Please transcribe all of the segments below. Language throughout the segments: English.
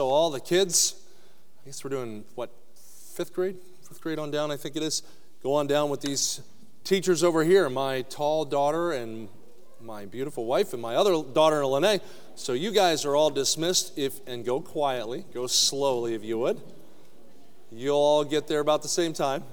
So all the kids, I guess we're doing, fifth grade? Fifth grade on down, I think it is. Go on down with these teachers over here, my tall daughter and my beautiful wife and my other daughter, Lene. So you guys are all dismissed, and go quietly, go slowly if you would. You'll all get there about the same time.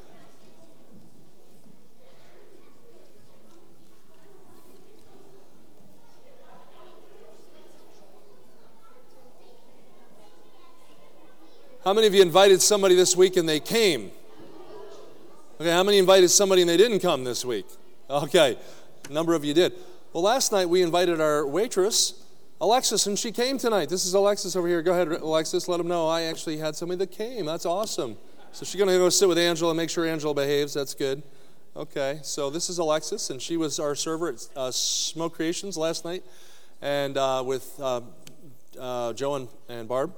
How many of you invited somebody this week and they came? Okay, how many invited somebody and they didn't come this week? Okay, a number of you did. Well, last night we invited our waitress, Alexis, and she came tonight. This is Alexis over here. Go ahead, Alexis, let them know I actually had somebody that came. That's awesome. So she's going to go sit with Angela and make sure Angela behaves. That's good. Okay, so this is Alexis, and she was our server at Smoke Creations last night, and with Joe and Barb.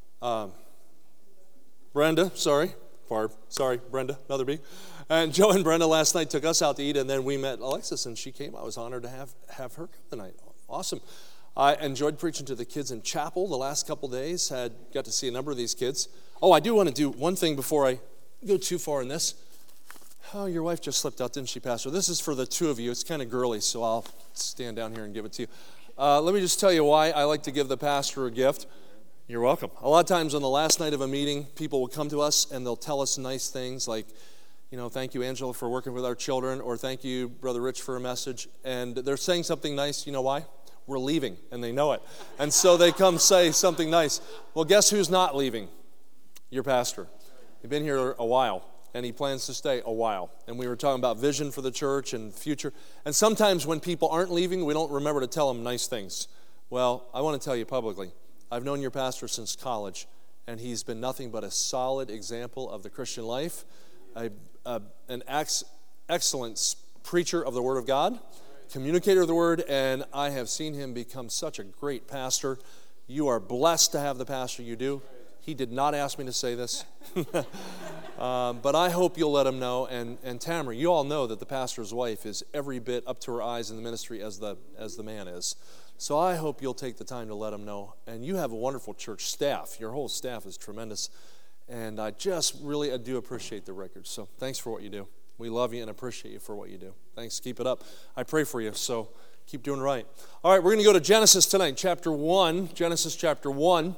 Brenda, Brenda, another B. And Joe and Brenda last night took us out to eat, and then we met Alexis, and she came. I was honored to have her come tonight. Awesome. I enjoyed preaching to the kids in chapel the last couple days. Got to see a number of these kids. Oh, I do want to do one thing before I go too far in this. Oh, your wife just slipped out, didn't she, Pastor? This is for the two of you. It's kind of girly, so I'll stand down here and give it to you. Let me just tell you why I like to give the pastor a gift. You're welcome. A lot of times on the last night of a meeting, people will come to us and they'll tell us nice things like, thank you, Angela, for working with our children, or thank you, Brother Rich, for a message. And they're saying something nice. You know why? We're leaving, and they know it. And so they come say something nice. Well, guess who's not leaving? Your pastor. He's been here a while, and he plans to stay a while. And we were talking about vision for the church and future. And sometimes when people aren't leaving, we don't remember to tell them nice things. Well, I want to tell you publicly, I've known your pastor since college, and he's been nothing but a solid example of the Christian life, an excellent preacher of the Word of God, communicator of the Word, and I have seen him become such a great pastor. You are blessed to have the pastor you do. He did not ask me to say this, but I hope you'll let him know. And Tamara, you all know that the pastor's wife is every bit up to her eyes in the ministry as the man is. So I hope you'll take the time to let them know. And you have a wonderful church staff. Your whole staff is tremendous. And I do appreciate the record. So thanks for what you do. We love you and appreciate you for what you do. Thanks. Keep it up. I pray for you. So keep doing right. All right, we're going to go to Genesis tonight, chapter 1. Genesis chapter 1.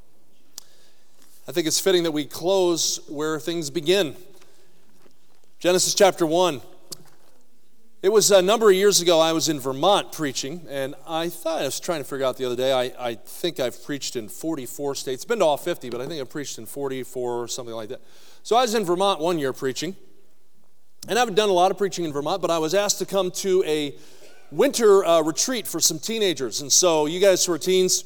I think it's fitting that we close where things begin. Genesis chapter 1. It was a number of years ago, I was in Vermont preaching, and I was trying to figure out the other day, I think I've preached in 44 states. Been to all 50, but I think I've preached in 44 or something like that. So I was in Vermont one year preaching, and I haven't done a lot of preaching in Vermont, but I was asked to come to a winter retreat for some teenagers. And so you guys who are teens,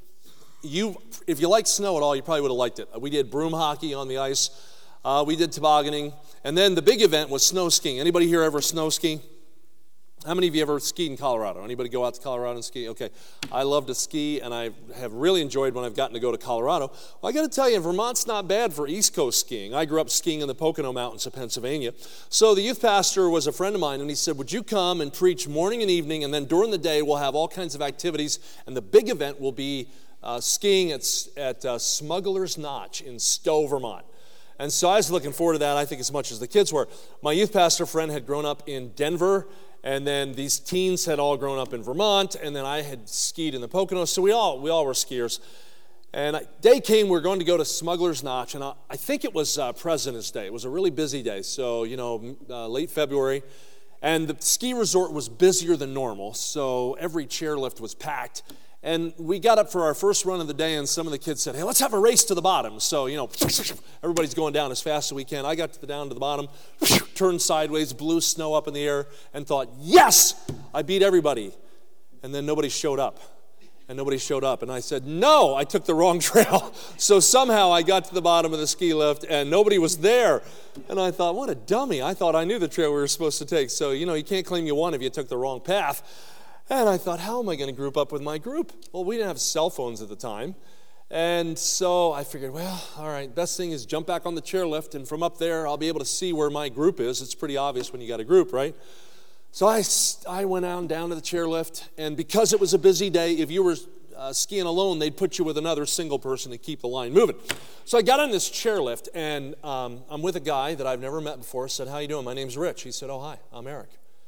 if you like snow at all, you probably would have liked it. We did broom hockey on the ice. We did tobogganing. And then the big event was snow skiing. Anybody here ever snow ski? How many of you ever skied in Colorado? Anybody go out to Colorado and ski? Okay. I love to ski, and I have really enjoyed when I've gotten to go to Colorado. Well, I got to tell you, Vermont's not bad for East Coast skiing. I grew up skiing in the Pocono Mountains of Pennsylvania. So the youth pastor was a friend of mine, and he said, would you come and preach morning and evening, and then during the day we'll have all kinds of activities, and the big event will be skiing at Smuggler's Notch in Stowe, Vermont. And so I was looking forward to that, I think, as much as the kids were. My youth pastor friend had grown up in Denver, and then these teens had all grown up in Vermont, and then I had skied in the Poconos, so we all were skiers. And day came, we were going to go to Smuggler's Notch, and I think it was President's Day. It was a really busy day, so, late February. And the ski resort was busier than normal, so every chairlift was packed. And we got up for our first run of the day, and some of the kids said, hey, let's have a race to the bottom. So, everybody's going down as fast as we can. I got down to the bottom, turned sideways, blew snow up in the air, and thought, yes, I beat everybody. And then nobody showed up. And I said, no, I took the wrong trail. So somehow I got to the bottom of the ski lift, and nobody was there. And I thought, what a dummy. I thought I knew the trail we were supposed to take. So, you can't claim you won if you took the wrong path. And I thought, how am I going to group up with my group? Well, we didn't have cell phones at the time. And so I figured, well, all right, best thing is jump back on the chairlift, and from up there, I'll be able to see where my group is. It's pretty obvious when you got a group, right? So I went on down to the chairlift, and because it was a busy day, if you were skiing alone, they'd put you with another single person to keep the line moving. So I got on this chairlift, and I'm with a guy that I've never met before. I said, how you doing? My name's Rich. He said, oh, hi, I'm Eric.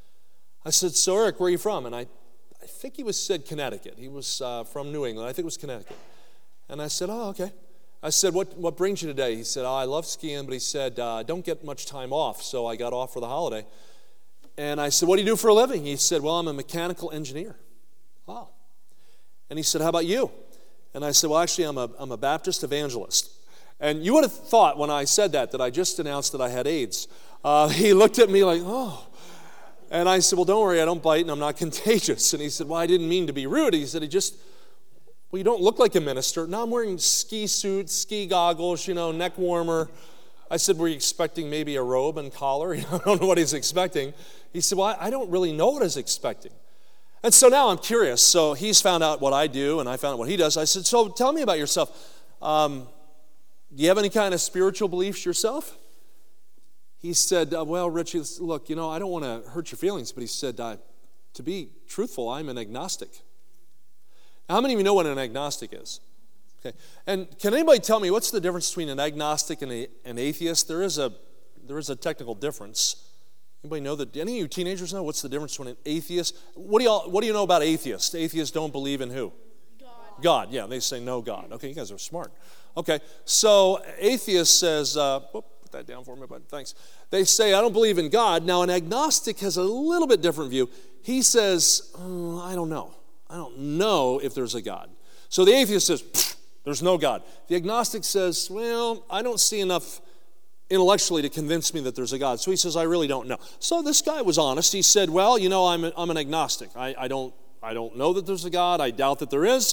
I said, so Eric, where are you from? And I think he said Connecticut. He was from New England. I think it was Connecticut. And I said, oh, okay. I said, what brings you today? He said, oh, I love skiing, but he said, I don't get much time off, so I got off for the holiday. And I said, what do you do for a living? He said, well, I'm a mechanical engineer. Wow. And he said, how about you? And I said, well, actually, I'm a Baptist evangelist. And you would have thought when I said that I just announced that I had AIDS. He looked at me like, oh. And I said, well, don't worry, I don't bite and I'm not contagious. And he said, well, I didn't mean to be rude. He said, well, you don't look like a minister. Now I'm wearing ski suits, ski goggles, neck warmer. I said, were you expecting maybe a robe and collar? I don't know what he's expecting. He said, well, I don't really know what he's expecting. And so now I'm curious. So he's found out what I do, and I found out what he does. I said, so tell me about yourself. Do you have any kind of spiritual beliefs yourself? He said, well, Richie, look, I don't want to hurt your feelings, but he said, to be truthful, I'm an agnostic. Now, how many of you know what an agnostic is? Okay. And can anybody tell me what's the difference between an agnostic and an atheist? There is a technical difference. Anybody know that? Any of you teenagers know what's the difference between an atheist? What do you know about atheists? Atheists don't believe in who? God. Yeah, they say no God. Okay, you guys are smart. Okay, so atheist says, put that down for me, bud. Thanks. They say, I don't believe in God. Now, an agnostic has a little bit different view. He says, I don't know. I don't know if there's a God. So the atheist says, there's no God. The agnostic says, well, I don't see enough intellectually to convince me that there's a God. So he says, I really don't know. So this guy was honest. He said, well, I'm an agnostic. I don't know that there's a God. I doubt that there is.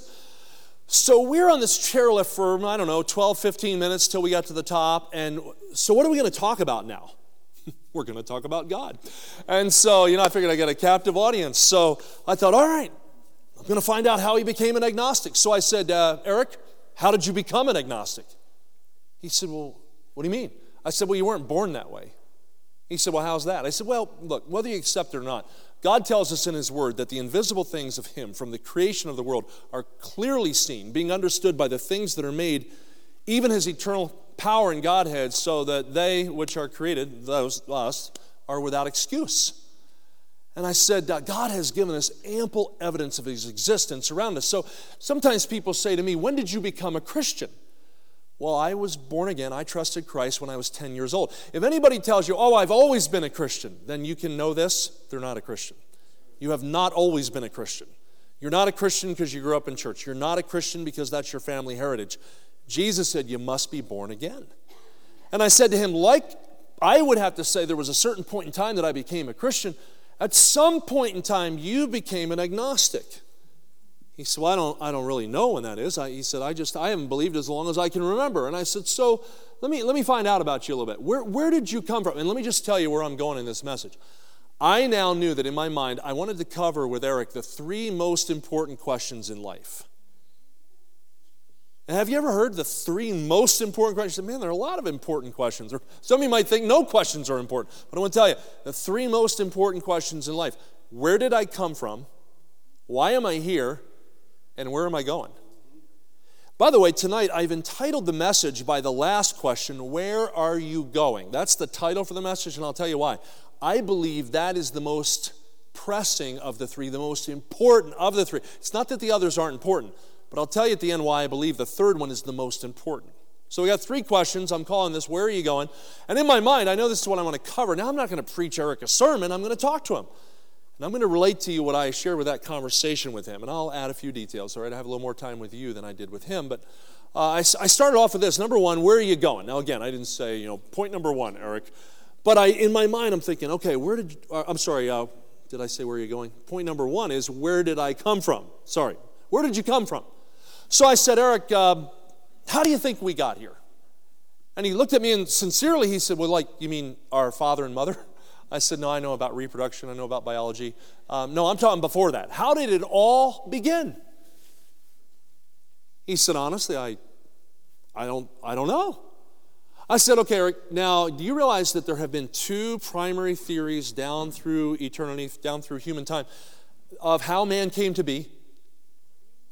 So we're on this chairlift for, 12, 15 minutes till we got to the top. And so what are we going to talk about now? We're going to talk about God. And so, I figured I got a captive audience. So I thought, all right, I'm going to find out how he became an agnostic. So I said, Eric, how did you become an agnostic? He said, well, what do you mean? I said, well, you weren't born that way. He said, well, how's that? I said, well, look, whether you accept it or not, God tells us in His Word that the invisible things of Him from the creation of the world are clearly seen, being understood by the things that are made, even His eternal power and Godhead, so that they which are created, us, are without excuse. And I said, God has given us ample evidence of His existence around us. So sometimes people say to me, when did you become a Christian? Well, I was born again. I trusted Christ when I was 10 years old. If anybody tells you, oh, I've always been a Christian, then you can know this, they're not a Christian. You have not always been a Christian. You're not a Christian because you grew up in church. You're not a Christian because that's your family heritage. Jesus said you must be born again. And I said to him, I would have to say there was a certain point in time that I became a Christian. At some point in time, you became an agnostic. He said, well, I don't really know when that is. He said, I haven't believed as long as I can remember. And I said, so let me find out about you a little bit. Where did you come from? And let me just tell you where I'm going in this message. I now knew that in my mind, I wanted to cover with Eric the 3 most important questions in life. And have you ever heard the 3 most important questions? Man, there are a lot of important questions. Or some of you might think no questions are important. But I want to tell you, the 3 most important questions in life. Where did I come from? Why am I here? And where am I going? By the way, tonight I've entitled the message by the last question, where are you going? That's the title for the message, and I'll tell you why. I believe that is the most pressing of the 3, the most important of the 3. It's not that the others aren't important, but I'll tell you at the end why I believe the 3rd one is the most important. So we got 3 questions. I'm calling this, where are you going? And in my mind, I know this is what I want to cover. Now I'm not going to preach Eric a sermon. I'm going to talk to him. And I'm going to relate to you what I shared with that conversation with him. And I'll add a few details, all right? I have a little more time with you than I did with him. But I started off with this. Number 1, where are you going? Now, again, I didn't say, point number 1, Eric. But in my mind, I'm thinking, okay, did I say where are you going? Point number 1 is, where did I come from? Sorry, where did you come from? So I said, Eric, how do you think we got here? And he looked at me and sincerely he said, well, you mean our father and mother? I said, no, I know about reproduction. I know about biology. No, I'm talking before that. How did it all begin? He said, honestly, I don't know. I said, okay, Eric, now do you realize that there have been 2 primary theories down through eternity, down through human time, of how man came to be?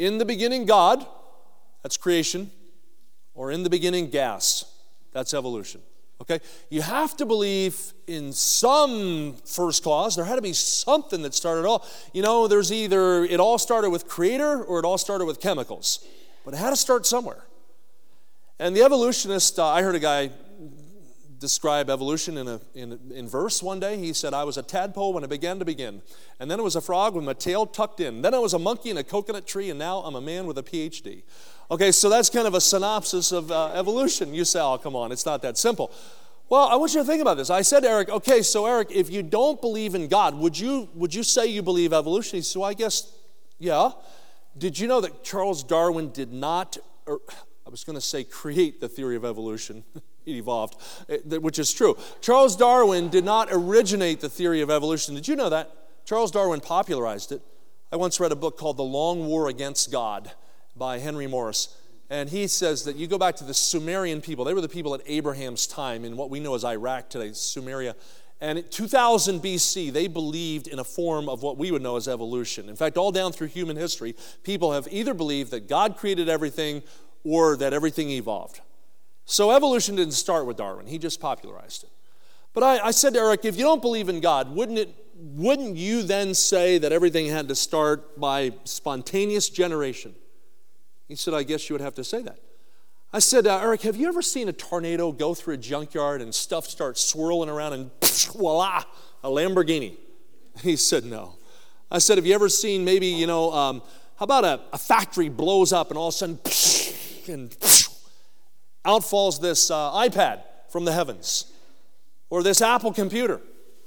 in the beginning God, that's creation, or in the beginning gas, that's evolution. Okay? You have to believe in some first cause. There had to be something that started it all. You know, there's either it all started with creator or it all started with chemicals. But it had to start somewhere. And the evolutionist, I heard a guy describe evolution in verse one day. He said, I was a tadpole when I began to begin. And then I was a frog with my tail tucked in. Then I was a monkey in a coconut tree, and now I'm a man with a PhD. Okay, so that's kind of a synopsis of evolution. You say, oh, come on, it's not that simple. Well, I want you to think about this. I said to Eric, okay, so Eric, if you don't believe in God, would you say you believe evolution? He said, well, I guess, yeah. Did you know that Charles Darwin did not, I was going to say create the theory of evolution. It evolved, which is true. Charles Darwin did not originate the theory of evolution. Did you know that? Charles Darwin popularized it. I once read a book called The Long War Against God by Henry Morris. And he says that you go back to the Sumerian people. They were the people at Abraham's time in what we know as Iraq today, Sumeria. And in 2000 BC, they believed in a form of what we would know as evolution. In fact, all down through human history, people have either believed that God created everything or that everything evolved. So evolution didn't start with Darwin. He just popularized it. But I said to Eric, if you don't believe in God, wouldn't you then say that everything had to start by spontaneous generation? He said, I guess you would have to say that. I said, Eric, have you ever seen a tornado go through a junkyard and stuff starts swirling around and voila, a Lamborghini? He said, no. I said, have you ever seen maybe, how about a factory blows up and all of a sudden, and out falls this iPad from the heavens, or this Apple computer?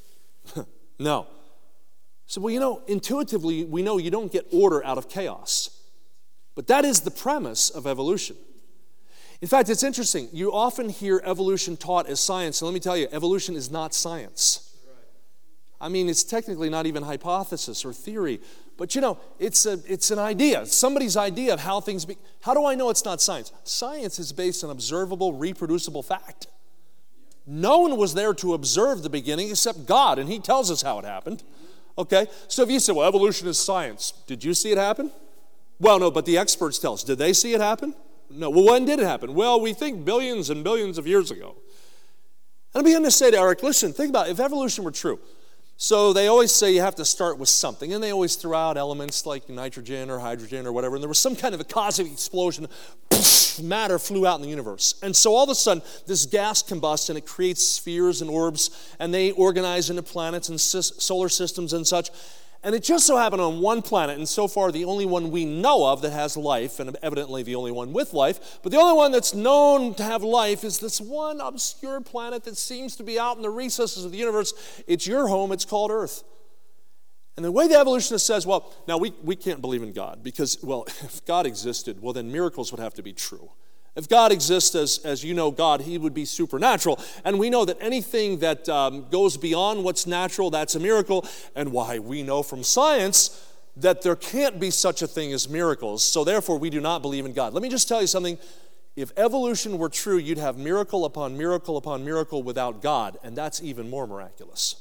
No. So, well, intuitively, we know you don't get order out of chaos. But that is the premise of evolution. In fact, it's interesting. You often hear evolution taught as science. And let me tell you, evolution is not science. I mean, it's technically not even hypothesis or theory. But, it's an idea. It's somebody's idea of how things be. How do I know it's not science? Science is based on observable, reproducible fact. No one was there to observe the beginning except God, and He tells us how it happened. Okay? So if you say, well, evolution is science, did you see it happen? Well, no, but the experts tell us. Did they see it happen? No. Well, when did it happen? Well, we think billions and billions of years ago. And I began to say to Eric, listen, think about it. If evolution were true. So they always say you have to start with something. And they always throw out elements like nitrogen or hydrogen or whatever. And there was some kind of a cosmic explosion. Matter flew out in the universe. And so all of a sudden, this gas combusts and it creates spheres and orbs. And they organize into planets and solar systems and such. And it just so happened on one planet, and so far the only one we know of that has life, and evidently the only one with life, but the only one that's known to have life is this one obscure planet that seems to be out in the recesses of the universe. It's your home, it's called Earth. And the way the evolutionist says, well, now we can't believe in God because, well, if God existed, well, then miracles would have to be true. If God exists as you know God, He would be supernatural. And we know that anything that goes beyond what's natural, that's a miracle. And why we know from science that there can't be such a thing as miracles. So therefore, we do not believe in God. Let me just tell you something. If evolution were true, you'd have miracle upon miracle upon miracle without God. And that's even more miraculous.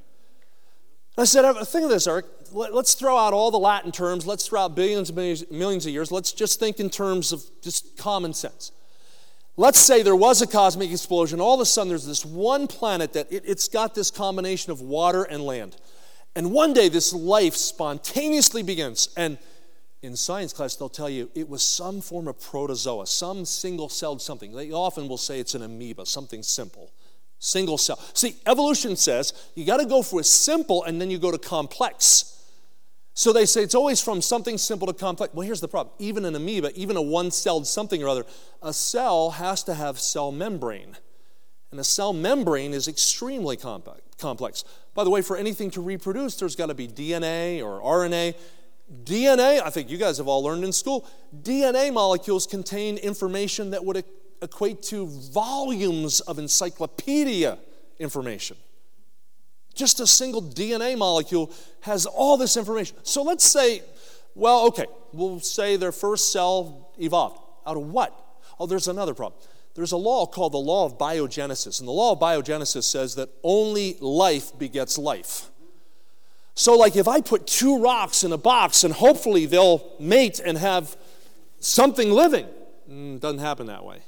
I said, think of this, Eric. Let's throw out all the Latin terms. Let's throw out billions and millions of years. Let's just think in terms of just common sense. Let's say there was a cosmic explosion. All of a sudden, there's this one planet that it's got this combination of water and land. And one day, this life spontaneously begins. And in science class, they'll tell you it was some form of protozoa, some single-celled something. They often will say it's an amoeba, something simple. Single cell. See, evolution says you got to go for a simple and then you go to complex. So they say it's always from something simple to complex. Well, here's the problem. Even an amoeba, even a one-celled something or other, a cell has to have cell membrane. And a cell membrane is extremely complex. By the way, for anything to reproduce, there's got to be DNA or RNA. DNA, I think you guys have all learned in school, DNA molecules contain information that would equate to volumes of encyclopedia information. Just a single DNA molecule has all this information. So let's say, well, okay, we'll say their first cell evolved. Out of what? Oh, there's another problem. There's a law called the law of biogenesis. And the law of biogenesis says that only life begets life. So like if I put two rocks in a box and hopefully they'll mate and have something living, doesn't happen that way.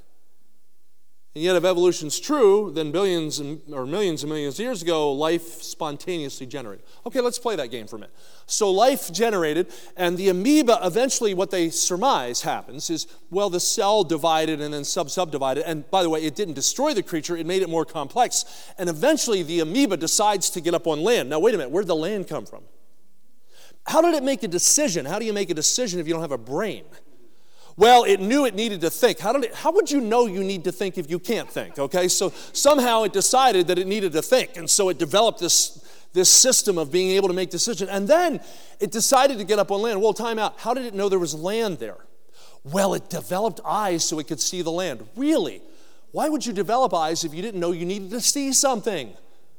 And yet if evolution's true, then billions or millions and millions of years ago, life spontaneously generated. Okay, let's play that game for a minute. So life generated, and the amoeba, eventually what they surmise happens is, well, the cell divided and then subdivided. And by the way, it didn't destroy the creature, it made it more complex. And eventually the amoeba decides to get up on land. Now wait a minute, where did the land come from? How did it make a decision? How do you make a decision if you don't have a brain? Well, it knew it needed to think. How would you know you need to think if you can't think, okay? So somehow it decided that it needed to think, and so it developed this system of being able to make decisions. And then it decided to get up on land. Well, time out. How did it know there was land there? Well, it developed eyes so it could see the land. Really? Why would you develop eyes if you didn't know you needed to see something?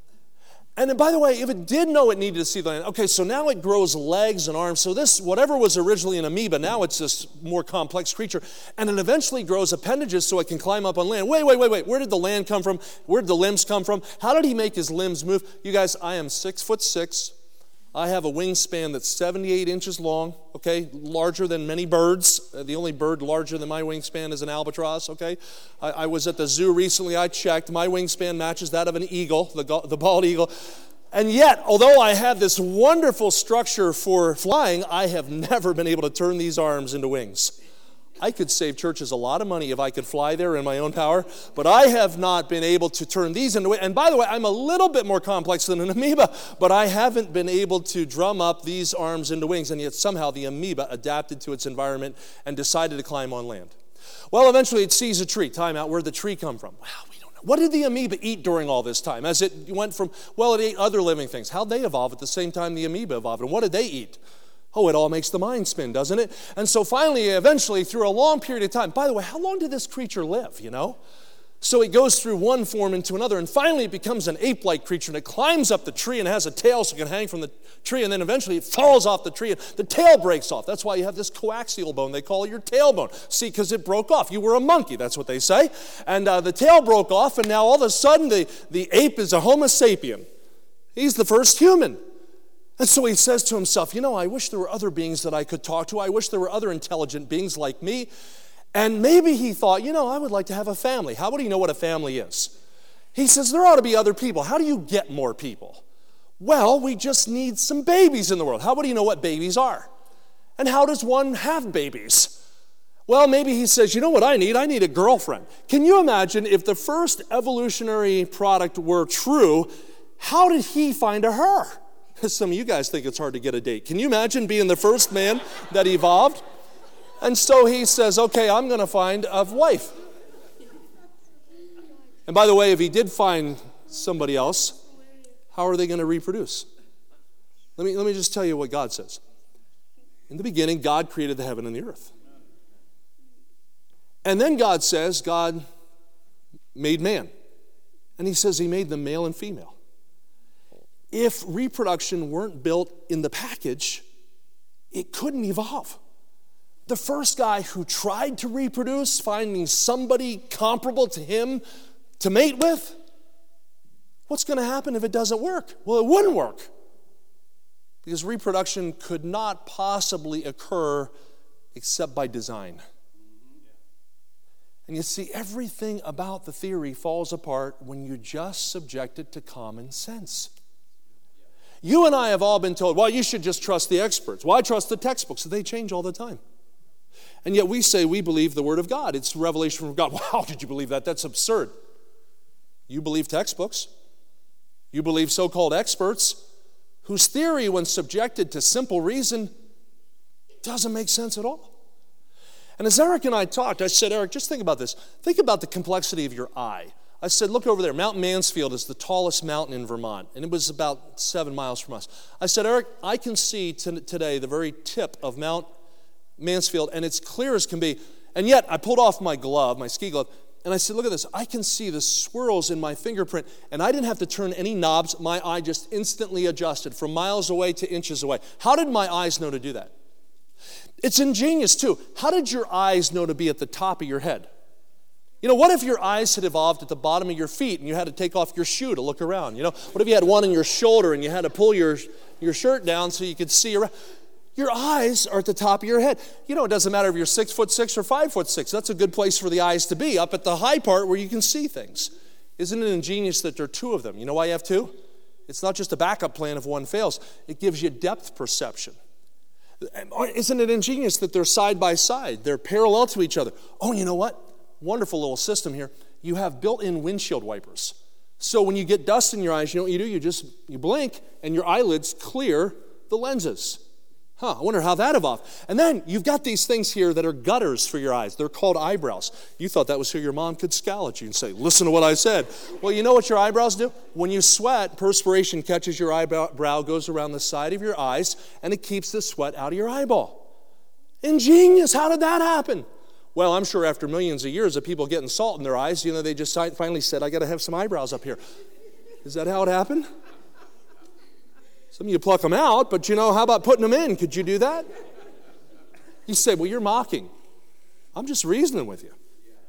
And then, by the way, if it did know it needed to see the land, okay, so now it grows legs and arms. So this, whatever was originally an amoeba, now it's this more complex creature. And it eventually grows appendages so it can climb up on land. Wait. Where did the land come from? Where did the limbs come from? How did he make his limbs move? You guys, I am 6'6". I have a wingspan that's 78 inches long, okay, larger than many birds. The only bird larger than my wingspan is an albatross, okay? I was at the zoo recently. I checked. My wingspan matches that of an eagle, the bald eagle. And yet, although I have this wonderful structure for flying, I have never been able to turn these arms into wings. I could save churches a lot of money if I could fly there in my own power, but I have not been able to turn these into wings. And by the way, I'm a little bit more complex than an amoeba, but I haven't been able to drum up these arms into wings, and yet somehow the amoeba adapted to its environment and decided to climb on land. Well, eventually it sees a tree. Time out. Where'd the tree come from? Wow, we don't know. What did the amoeba eat during all this time? As it went from, well, it ate other living things. How'd they evolve at the same time the amoeba evolved? And what did they eat? Oh, it all makes the mind spin, doesn't it? And so finally, eventually, through a long period of time, by the way, how long did this creature live, you know? So it goes through one form into another, and finally it becomes an ape-like creature, and it climbs up the tree and has a tail so it can hang from the tree, and then eventually it falls off the tree, and the tail breaks off. That's why you have this coaxial bone. They call it your tailbone. See, because it broke off. You were a monkey, that's what they say. And the tail broke off, and now all of a sudden the ape is a Homo sapien. He's the first human. And so he says to himself, I wish there were other beings that I could talk to. I wish there were other intelligent beings like me. And maybe he thought, I would like to have a family. How would he know what a family is? He says, there ought to be other people. How do you get more people? Well, we just need some babies in the world. How would he know what babies are? And how does one have babies? Well, maybe he says, you know what I need? I need a girlfriend. Can you imagine if the first evolutionary product were true, how did he find a her? Some of you guys think it's hard to get a date. Can you imagine being the first man that evolved? And so he says, okay, I'm going to find a wife. And by the way, if he did find somebody else, how are they going to reproduce? Let me just tell you what God says. In the beginning, God created the heaven and the earth. And then God says, God made man. And he says he made them male and female. If reproduction weren't built in the package, it couldn't evolve. The first guy who tried to reproduce, finding somebody comparable to him to mate with, what's going to happen if it doesn't work? Well, it wouldn't work, because reproduction could not possibly occur except by design. And you see, everything about the theory falls apart when you just subject it to common sense. You and I have all been told, well, you should just trust the experts. Why trust the textbooks? They change all the time. And yet we say we believe the Word of God. It's revelation from God. Wow, did you believe that? That's absurd. You believe textbooks. You believe so-called experts whose theory, when subjected to simple reason, doesn't make sense at all. And as Eric and I talked, I said, Eric, just think about this. Think about the complexity of your eye. I said, look over there. Mount Mansfield is the tallest mountain in Vermont, and it was about 7 miles from us. I said, Eric, I can see today the very tip of Mount Mansfield, and it's clear as can be. And yet, I pulled off my glove, my ski glove, and I said, look at this. I can see the swirls in my fingerprint, and I didn't have to turn any knobs. My eye just instantly adjusted from miles away to inches away. How did my eyes know to do that? It's ingenious, too. How did your eyes know to be at the top of your head? What if your eyes had evolved at the bottom of your feet and you had to take off your shoe to look around? What if you had one on your shoulder and you had to pull your shirt down so you could see around? Your eyes are at the top of your head. It doesn't matter if you're 6'6" or 5'6". That's a good place for the eyes to be, up at the high part where you can see things. Isn't it ingenious that there are two of them? You know why you have two? It's not just a backup plan if one fails. It gives you depth perception. Isn't it ingenious that they're side by side? They're parallel to each other. Oh, you know what? Wonderful little system here. You have built-in windshield wipers. So when you get dust in your eyes, you know what you do? You blink and your eyelids clear the lenses. I wonder how that evolved. And then you've got these things here that are gutters for your eyes. They're called eyebrows. You thought that was so your mom could scowl at you and say, listen to what I said. Well, you know what your eyebrows do? When you sweat, perspiration catches your eyebrow, goes around the side of your eyes, and it keeps the sweat out of your eyeball. Ingenious. How did that happen? Well, I'm sure after millions of years of people getting salt in their eyes, they just finally said, I got to have some eyebrows up here. Is that how it happened? Some of you pluck them out, but how about putting them in? Could you do that? You say, well, you're mocking. I'm just reasoning with you.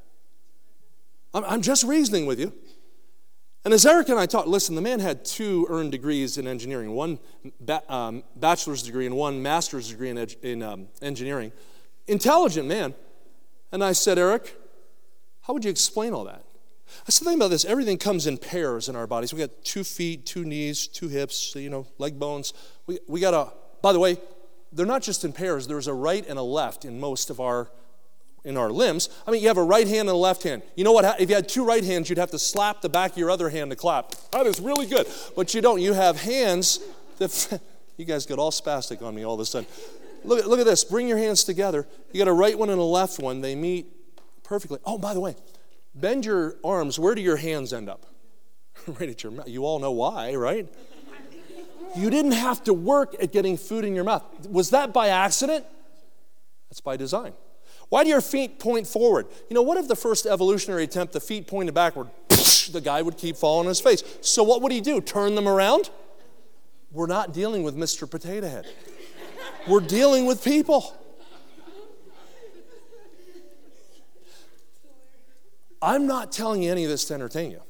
I'm just reasoning with you. And as Eric and I talked, listen, the man had 2 earned degrees in engineering, one bachelor's degree and one master's degree in engineering. Intelligent man. And I said, Eric, how would you explain all that? I said, think about this. Everything comes in pairs in our bodies. We got 2 feet, 2 knees, 2 hips, leg bones. We got by the way, they're not just in pairs. There's a right and a left in most of our limbs. I mean, you have a right hand and a left hand. You know what? If you had 2 right hands, you'd have to slap the back of your other hand to clap. That is really good. But you don't. You have hands that, you guys got all spastic on me all of a sudden. Look at this. Bring your hands together. You got a right one and a left one. They meet perfectly. Oh, by the way, bend your arms. Where do your hands end up? Right at your mouth. You all know why, right? You didn't have to work at getting food in your mouth. Was that by accident? That's by design. Why do your feet point forward? What if the first evolutionary attempt, the feet pointed backward? The guy would keep falling on his face. So what would he do? Turn them around? We're not dealing with Mr. Potato Head. We're dealing with people. I'm not telling you any of this to entertain you.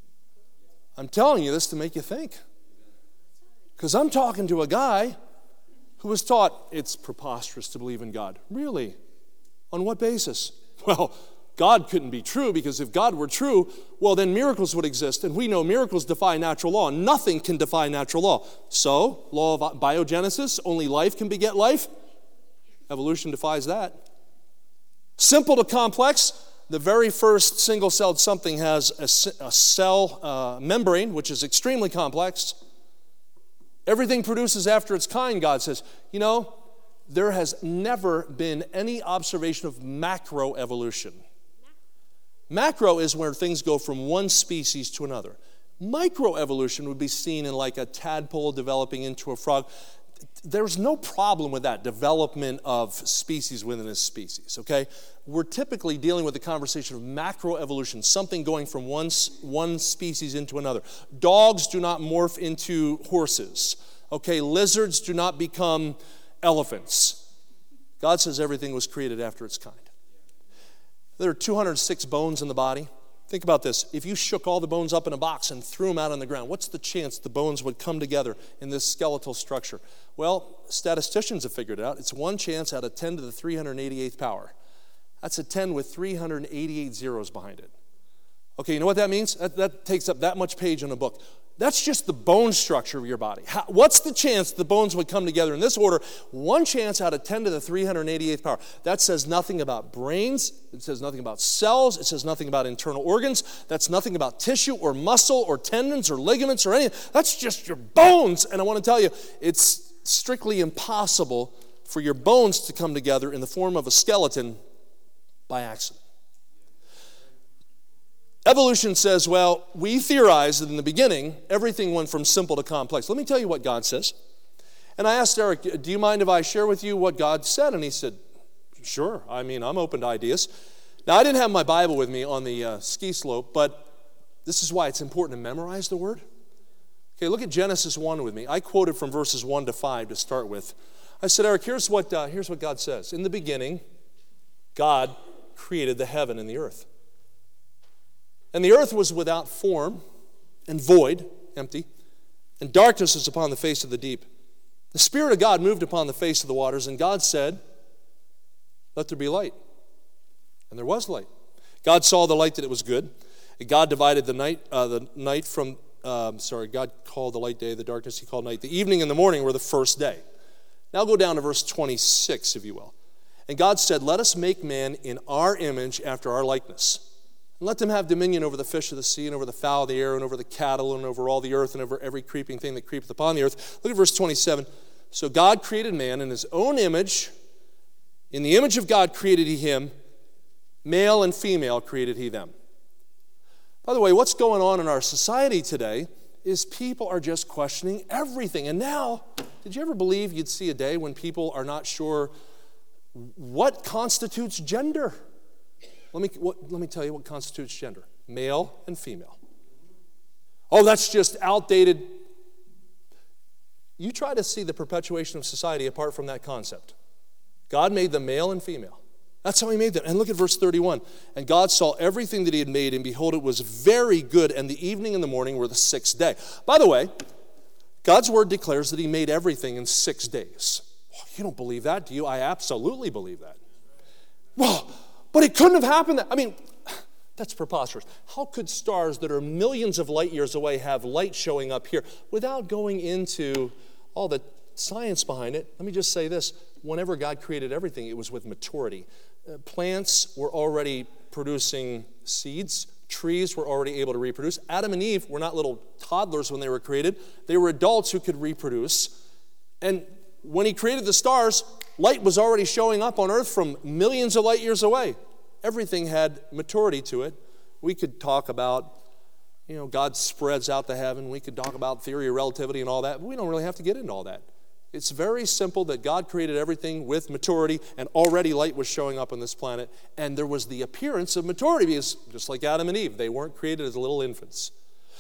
I'm telling you this to make you think. Because I'm talking to a guy who was taught it's preposterous to believe in God. Really? On what basis? Well, God couldn't be true, because if God were true, well, then miracles would exist. And we know miracles defy natural law. Nothing can defy natural law. So, law of biogenesis, only life can beget life. Evolution defies that. Simple to complex, the very first single-celled something has a cell membrane, which is extremely complex. Everything produces after its kind, God says. There has never been any observation of macroevolution. Macro is where things go from one species to another. Microevolution would be seen in like a tadpole developing into a frog. There's no problem with that development of species within a species, okay? We're typically dealing with the conversation of macroevolution, something going from one species into another. Dogs do not morph into horses, okay? Lizards do not become elephants. God says everything was created after its kind. There are 206 bones in the body. Think about this. If you shook all the bones up in a box and threw them out on the ground, what's the chance the bones would come together in this skeletal structure? Well, statisticians have figured it out. It's 1 chance out of 10 to the 388th power. That's a 10 with 388 zeros behind it. Okay, you know what that means? That takes up that much page in a book. That's just the bone structure of your body. What's the chance the bones would come together in this order? 1 chance out of 10 to the 388th power. That says nothing about brains. It says nothing about cells. It says nothing about internal organs. That's nothing about tissue or muscle or tendons or ligaments or anything. That's just your bones. And I want to tell you, it's strictly impossible for your bones to come together in the form of a skeleton by accident. Evolution says, well, we theorized that in the beginning, everything went from simple to complex. Let me tell you what God says. And I asked Eric, do you mind if I share with you what God said? And he said, sure. I'm open to ideas. Now, I didn't have my Bible with me on the ski slope, but this is why it's important to memorize the word. Okay, look at Genesis 1 with me. I quoted from verses 1 to 5 to start with. I said, Eric, here's what God says. In the beginning, God created the heaven and the earth. And the earth was without form and void, empty, and darkness was upon the face of the deep. The Spirit of God moved upon the face of the waters, and God said, let there be light. And there was light. God saw the light that it was good. And God divided the night from, God called the light day, the darkness he called night. The evening and the morning were the first day. Now go down to verse 26, if you will. And God said, let us make man in our image after our likeness. And let them have dominion over the fish of the sea and over the fowl of the air and over the cattle and over all the earth and over every creeping thing that creepeth upon the earth. Look at verse 27. So God created man in his own image. In the image of God created he him. Male and female created he them. By the way, what's going on in our society today is people are just questioning everything. And now, did you ever believe you'd see a day when people are not sure what constitutes gender? Let me tell you what constitutes gender. Male and female. Oh, that's just outdated. You try to see the perpetuation of society apart from that concept. God made them male and female. That's how he made them. And look at verse 31. And God saw everything that he had made, and behold, it was very good, and the evening and the morning were the sixth day. By the way, God's word declares that he made everything in 6 days. You don't believe that, do you? I absolutely believe that. Well, but it couldn't have happened that. I mean, that's preposterous. How could stars that are millions of light years away have light showing up here without going into all the science behind it? Let me just say this. Whenever God created everything, it was with maturity. Plants were already producing seeds. Trees were already able to reproduce. Adam and Eve were not little toddlers when they were created. They were adults who could reproduce. And when he created the stars, light was already showing up on earth from millions of light years away. Everything had maturity to it. We could talk about, God spreads out the heaven. We could talk about theory of relativity and all that, but we don't really have to get into all that. It's very simple that God created everything with maturity, and already light was showing up on this planet, and there was the appearance of maturity, because just like Adam and Eve, they weren't created as little infants.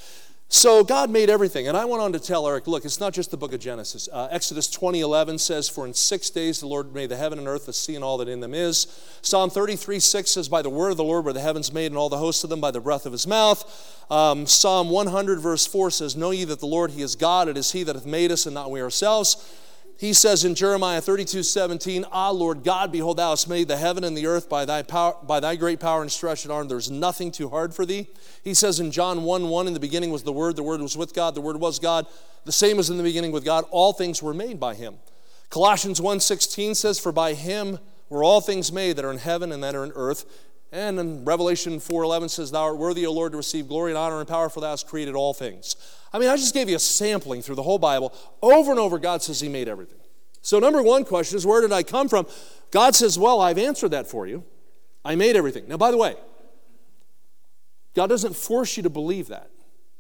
So God made everything, and I went on to tell Eric, look, it's not just the book of Genesis. Exodus 20:11 says, for in 6 days the Lord made the heaven and earth, the sea and all that in them is. Psalm 33:6 says, by the word of the Lord were the heavens made, and all the hosts of them by the breath of his mouth. Psalm 100 verse 4 says, know ye that the Lord, he is God, it is he that hath made us, and not we ourselves. He says in Jeremiah 32:17, ah, Lord God, behold, thou hast made the heaven and the earth by thy power, by thy great power and stretched arm. There's nothing too hard for thee. He says in John 1:1, in the beginning was the Word was with God, the Word was God. The same as in the beginning with God, all things were made by him. Colossians 1:16 says, for by him were all things made that are in heaven and that are in earth. And in Revelation 4:11 says, thou art worthy, O Lord, to receive glory and honor and power, for thou hast created all things. I mean, I just gave you a sampling through the whole Bible. Over and over, God says he made everything. So number one question is, where did I come from? God says, well, I've answered that for you. I made everything. Now, by the way, God doesn't force you to believe that.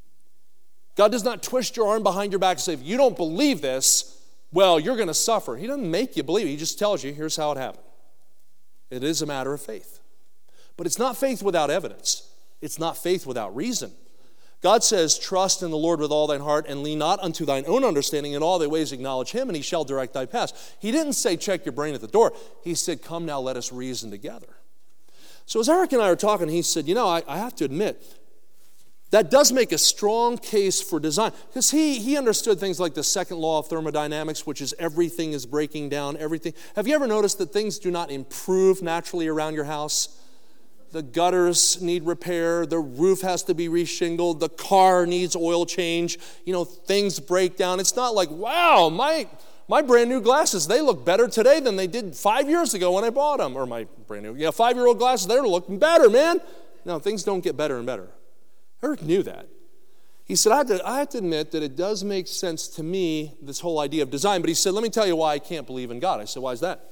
God does not twist your arm behind your back and say, if you don't believe this, well, you're going to suffer. He doesn't make you believe it. He just tells you, here's how it happened. It is a matter of faith. But it's not faith without evidence. It's not faith without reason. God says, trust in the Lord with all thine heart and lean not unto thine own understanding. In all thy ways acknowledge him, and he shall direct thy paths. He didn't say, check your brain at the door. He said, come now, let us reason together. So as Eric and I are talking, he said, I have to admit, that does make a strong case for design. Because he understood things like the second law of thermodynamics, which is everything is breaking down, everything. Have you ever noticed that things do not improve naturally around your house? The gutters need repair, the roof has to be reshingled, the car needs oil change, things break down. It's not like, wow, my brand new glasses, they look better today than they did 5 years ago when I bought them. Or my brand new, 5-year-old glasses, they're looking better, man. No, things don't get better and better. Eric knew that. He said, I have to admit that it does make sense to me, this whole idea of design. But he said, let me tell you why I can't believe in God. I said, why is that?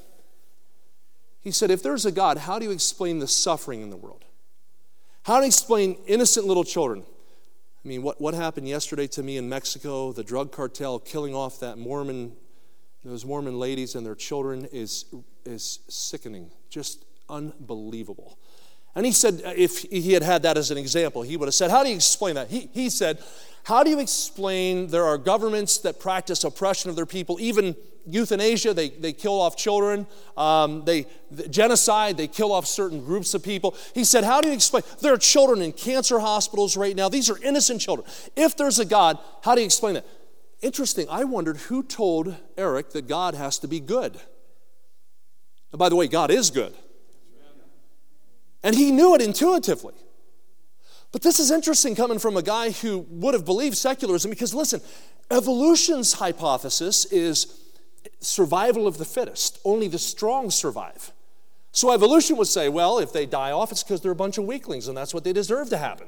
He said, if there's a God, how do you explain the suffering in the world? How do you explain innocent little children? I mean, what happened yesterday to me in Mexico, the drug cartel killing off those Mormon ladies and their children is sickening, just unbelievable. And he said, if he had that as an example, he would have said, how do you explain that? He said, how do you explain there are governments that practice oppression of their people, even euthanasia, they kill off children. Genocide, they kill off certain groups of people. He said, how do you explain? There are children in cancer hospitals right now. These are innocent children. If there's a God, how do you explain that? Interesting, I wondered who told Eric that God has to be good. And by the way, God is good. And he knew it intuitively. But this is interesting coming from a guy who would have believed secularism because, listen, evolution's hypothesis is survival of the fittest. Only the strong survive. So evolution would say, well, if they die off, it's because they're a bunch of weaklings, and that's what they deserve to happen.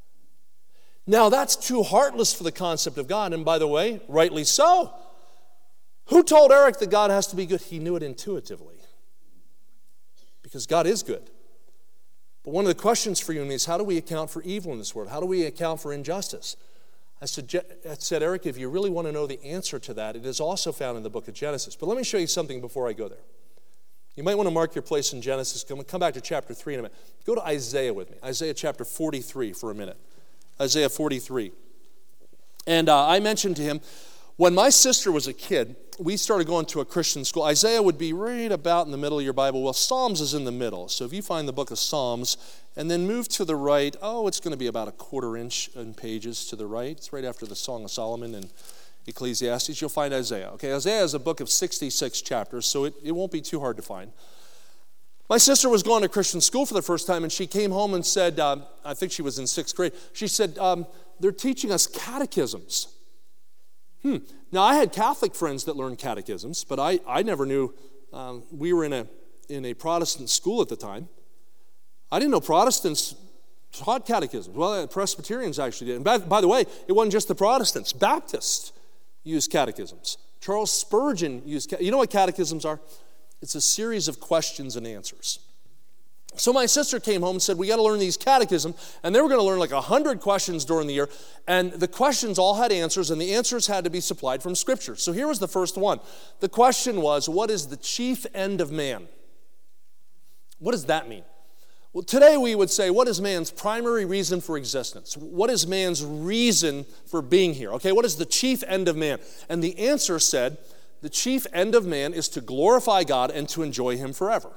Now, that's too heartless for the concept of God, and by the way, rightly so. Who told Eric that God has to be good? He knew it intuitively. Because God is good. But one of the questions for you and me is, how do we account for evil in this world? How do we account for injustice? I said, Eric, if you really want to know the answer to that, it is also found in the book of Genesis. But let me show you something before I go there. You might want to mark your place in Genesis. Come back to chapter 3 in a minute. Go to Isaiah with me. Isaiah chapter 43 for a minute. Isaiah 43. And I mentioned to him, when my sister was a kid, we started going to a Christian school. Isaiah would be right about in the middle of your Bible. Well, Psalms is in the middle. So if you find the book of Psalms and then move to the right, it's going to be about a quarter inch in pages to the right. It's right after the Song of Solomon and Ecclesiastes. You'll find Isaiah. Okay, Isaiah is a book of 66 chapters, so it won't be too hard to find. My sister was going to Christian school for the first time, and she came home and said, I think she was in 6th grade, she said, they're teaching us catechisms. Now, I had Catholic friends that learned catechisms, but I never knew. We were in a Protestant school at the time. I didn't know Protestants taught catechisms. Well, Presbyterians actually did. And by the way, it wasn't just the Protestants. Baptists used catechisms. Charles Spurgeon used you know what catechisms are? It's a series of questions and answers. So my sister came home and said, we got to learn these catechisms, and they were going to learn like 100 questions during the year, and the questions all had answers, and the answers had to be supplied from Scripture. So here was the first one. The question was, what is the chief end of man? What does that mean? Well, today we would say, what is man's primary reason for existence? What is man's reason for being here? Okay, what is the chief end of man? And the answer said, the chief end of man is to glorify God and to enjoy Him forever.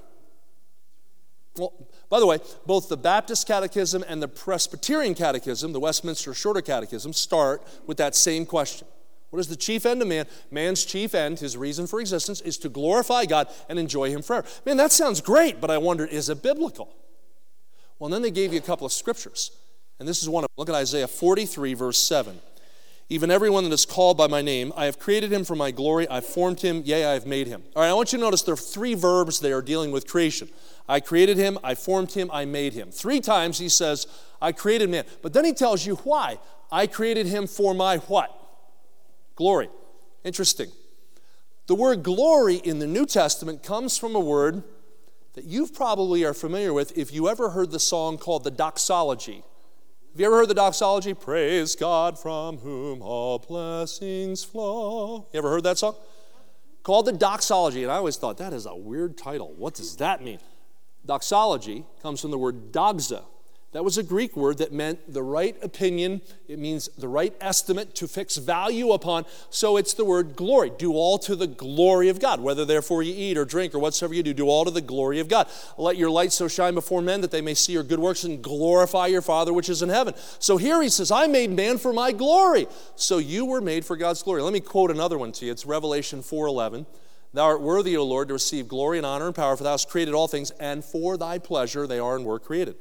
Well, by the way, both the Baptist Catechism and the Presbyterian Catechism, the Westminster Shorter Catechism, start with that same question. What is the chief end of man? Man's chief end, his reason for existence, is to glorify God and enjoy Him forever. Man, that sounds great, but I wondered, is it biblical? Well, and then they gave you a couple of scriptures. And this is one of them. Look at Isaiah 43, verse 7. Even everyone that is called by my name, I have created him for my glory. I've formed him, yea, I have made him. All right, I want you to notice there are 3 verbs there dealing with creation. I created him, I formed him, I made him. 3 times he says, I created man. But then he tells you why. I created him for my what? Glory. Interesting. The word glory in the New Testament comes from a word that you probably are familiar with if you ever heard the song called the doxology. Have you ever heard the doxology? Praise God from whom all blessings flow. You ever heard that song? Called the doxology. And I always thought, that is a weird title. What does that mean? Doxology comes from the word doxa. That was a Greek word that meant the right opinion. It means the right estimate to fix value upon. So it's the word glory. Do all to the glory of God. Whether therefore you eat or drink or whatsoever you do, do all to the glory of God. Let your light so shine before men that they may see your good works and glorify your Father which is in heaven. So here he says, I made man for my glory. So you were made for God's glory. Let me quote another one to you. It's Revelation 4:11. Thou art worthy, O Lord, to receive glory and honor and power, for thou hast created all things, and for thy pleasure they are and were created.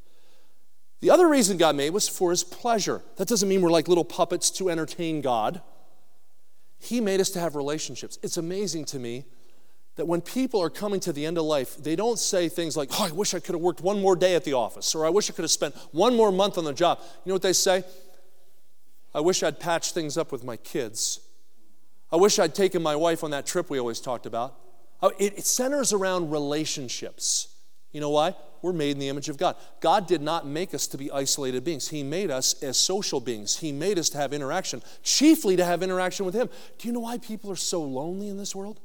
The other reason God made was for His pleasure. That doesn't mean we're like little puppets to entertain God. He made us to have relationships. It's amazing to me that when people are coming to the end of life, they don't say things like, I wish I could have worked one more day at the office, or I wish I could have spent one more month on the job. You know what they say? I wish I'd patched things up with my kids. I wish I'd taken my wife on that trip we always talked about. It centers around relationships. You know why? We're made in the image of God. God did not make us to be isolated beings. He made us as social beings. He made us to have interaction, chiefly to have interaction with Him. Do you know why people are so lonely in this world?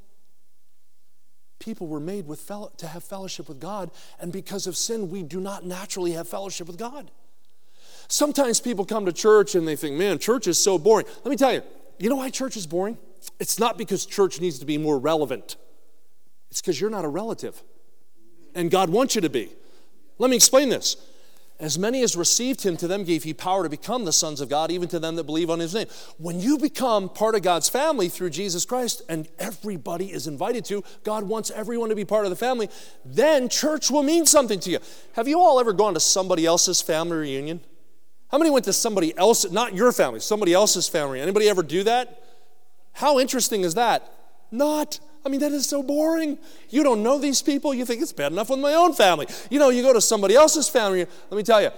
People were made to have fellowship with God, and because of sin, we do not naturally have fellowship with God. Sometimes people come to church and they think, man, church is so boring. Let me tell you, you know why church is boring? it's not because church needs to be more relevant. It's because you're not a relative. And God wants you to be. Let me explain this. As many as received him, to them gave he power to become the sons of God, even to them that believe on his name. When you become part of God's family through Jesus Christ, and everybody is invited to, God wants everyone to be part of the family, then church will mean something to you. Have you all ever gone to somebody else's family reunion? How many went to somebody else, not your family, somebody else's family? Anybody ever do that? How interesting is that? Not. I mean, that is so boring. You don't know these people. You think it's bad enough with my own family. You know, you go to somebody else's family. Let me tell you,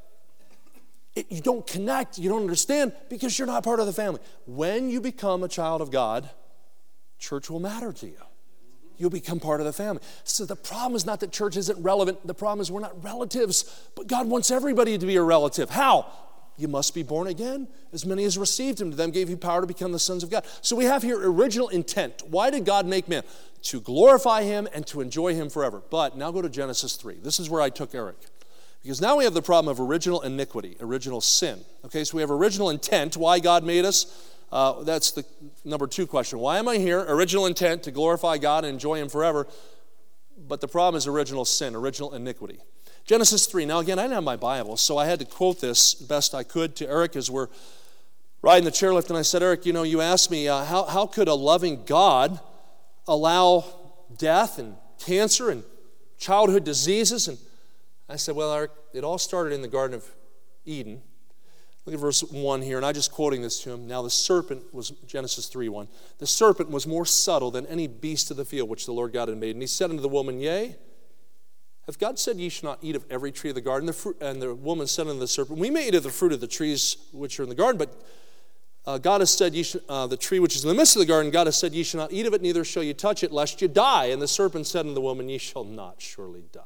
you don't connect. You don't understand because you're not part of the family. When you become a child of God, church will matter to you. You'll become part of the family. So the problem is not that church isn't relevant. The problem is we're not relatives. But God wants everybody to be a relative. How? You must be born again. As many as received him, to them gave he power to become the sons of God. So we have here original intent. Why did God make man? To glorify him and to enjoy him forever. But now go to Genesis 3. This is where I took Eric. Because now we have the problem of original iniquity, original sin. Okay, so we have original intent, why God made us. That's the number 2 question. Why am I here? Original intent to glorify God and enjoy him forever. But the problem is original sin, original iniquity. Genesis 3. Now again, I didn't have my Bible, so I had to quote this best I could to Eric as we're riding the chairlift. And I said, Eric, you know, you asked me, how could a loving God allow death and cancer and childhood diseases? And I said, well, Eric, it all started in the Garden of Eden. Look at verse 1 here, and I'm just quoting this to him. Now the serpent was, Genesis 3:1. The serpent was more subtle than any beast of the field which the Lord God had made. And he said unto the woman, Yea, hath God said, Ye shall not eat of every tree of the garden? And the woman said unto the serpent, We may eat of the fruit of the trees which are in the garden, but God has said, the tree which is in the midst of the garden, God has said, Ye shall not eat of it, neither shall ye touch it, lest ye die. And the serpent said unto the woman, Ye shall not surely die.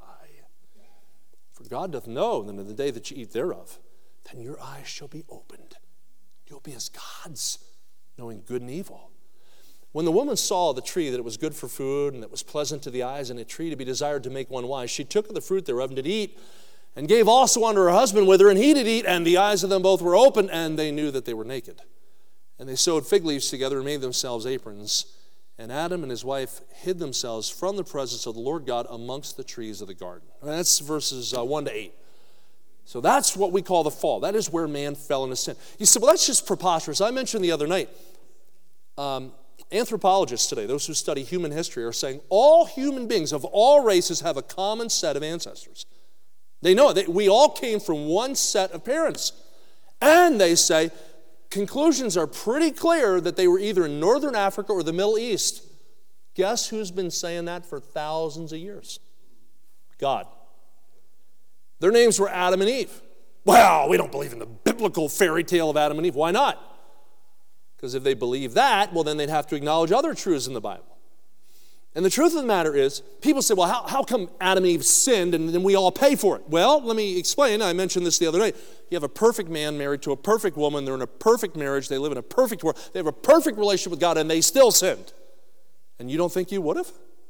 For God doth know that in the day that ye eat thereof, then your eyes shall be opened. You'll be as gods, knowing good and evil. When the woman saw the tree, that it was good for food, and that it was pleasant to the eyes, and a tree to be desired to make one wise, she took of the fruit thereof and did eat, and gave also unto her husband with her, and he did eat, and the eyes of them both were opened, and they knew that they were naked. And they sewed fig leaves together and made themselves aprons. And Adam and his wife hid themselves from the presence of the Lord God amongst the trees of the garden. And that's verses 1 to 8. So that's what we call the fall. That is where man fell into sin. You said, well, that's just preposterous. I mentioned the other night, anthropologists today, those who study human history, are saying all human beings of all races have a common set of ancestors. They know it. We all came from one set of parents. And they say conclusions are pretty clear that they were either in northern Africa or the Middle East. Guess who's been saying that for thousands of years? God. Their names were Adam and Eve. Well, we don't believe in the biblical fairy tale of Adam and Eve. Why not? Because if they believe that, well, then they'd have to acknowledge other truths in the Bible. And the truth of the matter is, people say, well, how come Adam and Eve sinned and then we all pay for it? Well, let me explain. I mentioned this the other night. You have a perfect man married to a perfect woman. They're in a perfect marriage. They live in a perfect world. They have a perfect relationship with God, and they still sinned. And you don't think you would have?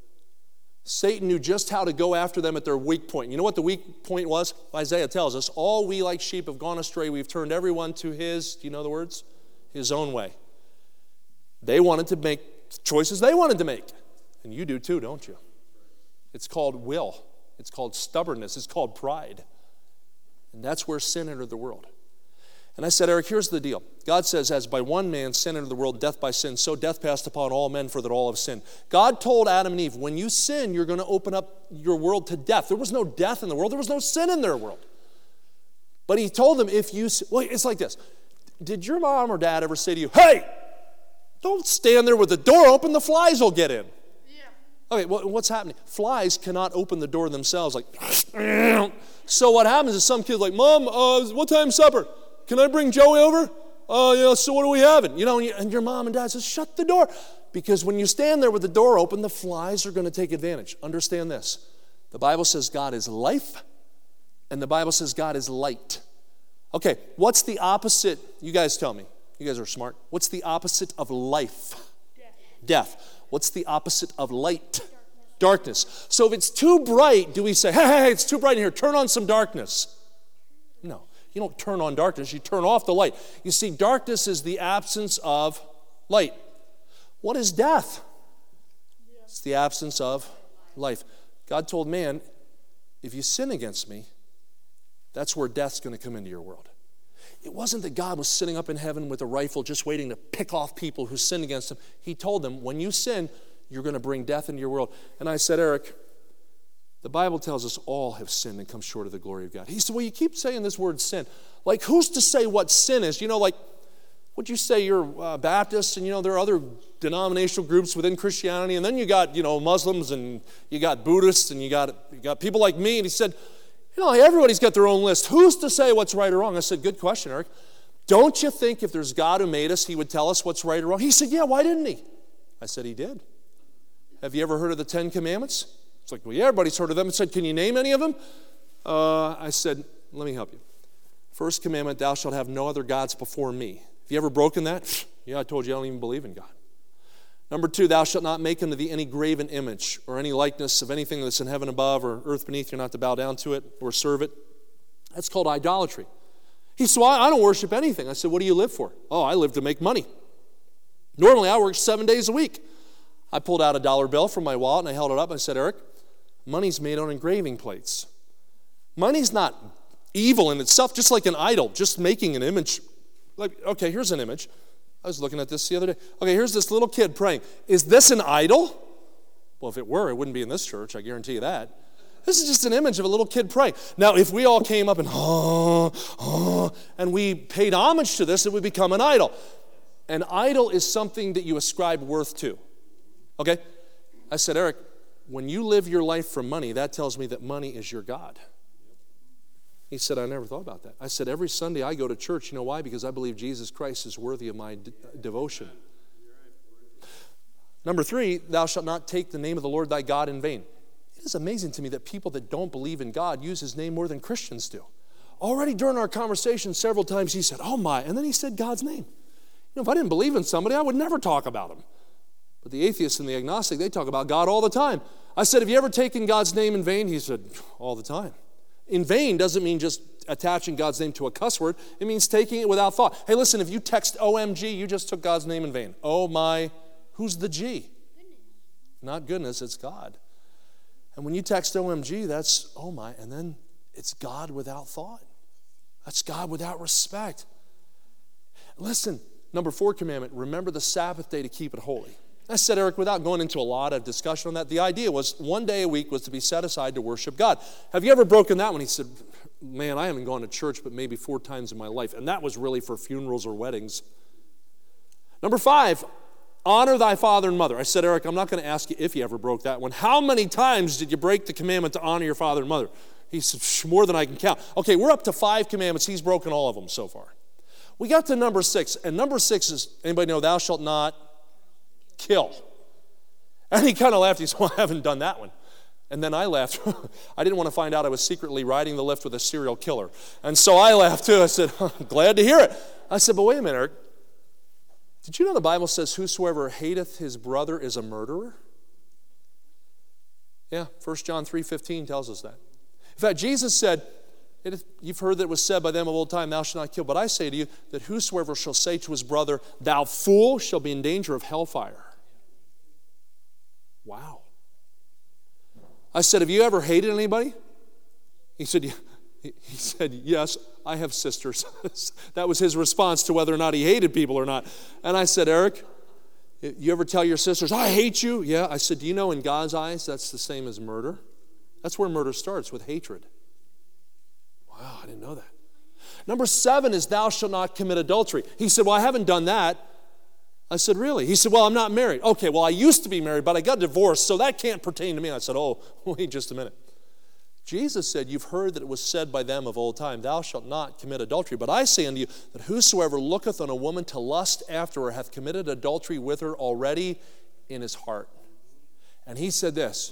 Satan knew just how to go after them at their weak point. You know what the weak point was? Isaiah tells us, all we like sheep have gone astray. We've turned everyone to his, do you know the words? His own way. They wanted to make choices they wanted to make. And you do too, don't you? It's called will. It's called stubbornness. It's called pride. And that's where sin entered the world. And I said, Eric, here's the deal. God says, as by one man sin entered the world, death by sin, so death passed upon all men, for that all have sinned. God told Adam and Eve, when you sin, you're going to open up your world to death. There was no death in the world. There was no sin in their world. But he told them, well, it's like this. Did your mom or dad ever say to you, hey, don't stand there with the door open, the flies will get in? Okay, well, what's happening? Flies cannot open the door themselves. Like, so what happens is some kid's like, Mom, what time's supper? Can I bring Joey over? So what are we having? You know, and your mom and dad says, shut the door. Because when you stand there with the door open, the flies are going to take advantage. Understand this. The Bible says God is life, and the Bible says God is light. Okay, what's the opposite? You guys tell me. You guys are smart. What's the opposite of life? Death. What's the opposite of light? Darkness. So if it's too bright, do we say, hey, it's too bright in here, turn on some darkness? No. You don't turn on darkness, you turn off the light. You see, darkness is the absence of light. What is death? It's the absence of life. God told man, if you sin against me, that's where death's going to come into your world. It wasn't that God was sitting up in heaven with a rifle just waiting to pick off people who sinned against him. He told them, when you sin, you're going to bring death into your world. And I said, Eric, the Bible tells us all have sinned and come short of the glory of God. He said, well, you keep saying this word sin. Like, who's to say what sin is? You know, like, would you say you're Baptist, and, you know, there are other denominational groups within Christianity, and then you got, you know, Muslims, and you got Buddhists, and you got people like me. And he said, you know, everybody's got their own list. Who's to say what's right or wrong? I said, good question, Eric. Don't you think if there's God who made us, he would tell us what's right or wrong? He said, yeah, why didn't he? I said, he did. Have you ever heard of the 10 Commandments? It's like, well, yeah, everybody's heard of them. I said, can you name any of them? I said, let me help you. First commandment, thou shalt have no other gods before me. Have you ever broken that? Yeah, I told you I don't even believe in God. Number 2, thou shalt not make unto thee any graven image or any likeness of anything that's in heaven above or earth beneath. You're not to bow down to it or serve it. That's called idolatry. He said, well, I don't worship anything. I said, what do you live for? Oh, I live to make money. Normally, I work 7 days a week. I pulled out a dollar bill from my wallet and I held it up. I said, Eric, money's made on engraving plates. Money's not evil in itself, just like an idol, just making an image. Like, okay, here's an image. I was looking at this the other day. Okay, here's this little kid praying. Is this an idol? Well, if it were, it wouldn't be in this church, I guarantee you that. This is just an image of a little kid praying. Now, if we all came up and, and we paid homage to this, it would become an idol. An idol is something that you ascribe worth to. Okay? I said, Eric, when you live your life for money, that tells me that money is your God. He said, I never thought about that. I said, every Sunday I go to church. You know why? Because I believe Jesus Christ is worthy of my devotion. Number 3, thou shalt not take the name of the Lord thy God in vain. It is amazing to me that people that don't believe in God use his name more than Christians do. Already during our conversation several times he said, oh my, and then he said God's name. You know, if I didn't believe in somebody, I would never talk about him. But the atheist and the agnostic, they talk about God all the time. I said, have you ever taken God's name in vain? He said, all the time. In vain doesn't mean just attaching God's name to a cuss word. It means taking it without thought. Hey, listen, if you text OMG, you just took God's name in vain. Oh my, who's the G? Goodness. Not goodness, it's God. And when you text OMG, that's oh my, and then it's God without thought. That's God without respect. Listen, number 4 commandment, remember the Sabbath day to keep it holy. I said, Eric, without going into a lot of discussion on that, the idea was 1 day a week was to be set aside to worship God. Have you ever broken that one? He said, man, I haven't gone to church but maybe 4 times in my life. And that was really for funerals or weddings. Number 5, honor thy father and mother. I said, Eric, I'm not going to ask you if you ever broke that one. How many times did you break the commandment to honor your father and mother? He said, more than I can count. Okay, we're up to 5 commandments. He's broken all of them so far. We got to number 6. And number 6 is, anybody know, thou shalt not kill. And he kind of laughed. He said, well, I haven't done that one. And then I laughed. I didn't want to find out I was secretly riding the lift with a serial killer. And so I laughed too. I said, glad to hear it. I said, but wait a minute, Eric. Did you know the Bible says, whosoever hateth his brother is a murderer? Yeah, 1 John 3:15 tells us that. In fact, Jesus said, you've heard that it was said by them of old time, thou shalt not kill. But I say to you that whosoever shall say to his brother, thou fool, shall be in danger of hellfire. Wow. I said, have you ever hated anybody? He said, yes, I have sisters. That was his response to whether or not he hated people or not. And I said, Eric, you ever tell your sisters, I hate you? Yeah. I said, do you know in God's eyes that's the same as murder? That's where murder starts, with hatred. Wow, I didn't know that. Number 7 is thou shalt not commit adultery. He said, well, I haven't done that. I said, really? He said, well, I'm not married. Okay, well, I used to be married, but I got divorced, so that can't pertain to me. I said, oh, wait just a minute. Jesus said, you've heard that it was said by them of old time, thou shalt not commit adultery. But I say unto you that whosoever looketh on a woman to lust after her hath committed adultery with her already in his heart. And he said this,